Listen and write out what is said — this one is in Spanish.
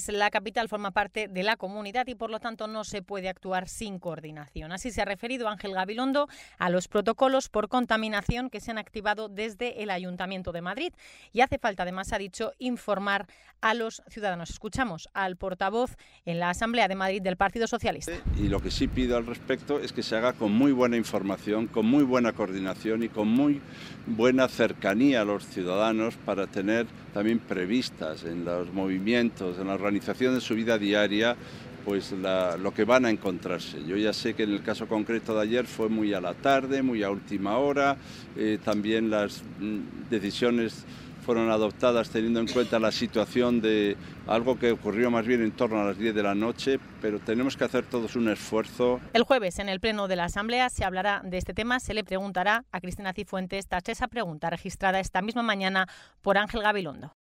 pues la capital forma parte de la comunidad y por lo tanto no se puede actuar sin coordinación. Así se ha referido Ángel Gabilondo a los protocolos por contaminación que se han activado desde el Ayuntamiento de Madrid. Y hace falta, además, ha dicho, informar a los ciudadanos. Escuchamos al portavoz en la Asamblea de Madrid del Partido Socialista. Y lo que sí pido al respecto es que se haga con muy buena información, con muy buena coordinación y con muy buena cercanía a los ciudadanos para tener también previstas en los movimientos, en la organización de su vida diaria, pues lo que van a encontrarse. Yo ya sé que en el caso concreto de ayer fue muy a la tarde, muy a última hora, también las decisiones fueron adoptadas teniendo en cuenta la situación de algo que ocurrió más bien en torno a las 10 de la noche, pero tenemos que hacer todos un esfuerzo. El jueves, en el Pleno de la Asamblea, se hablará de este tema. Se le preguntará a Cristina Cifuentes tras esa pregunta registrada esta misma mañana por Ángel Gabilondo.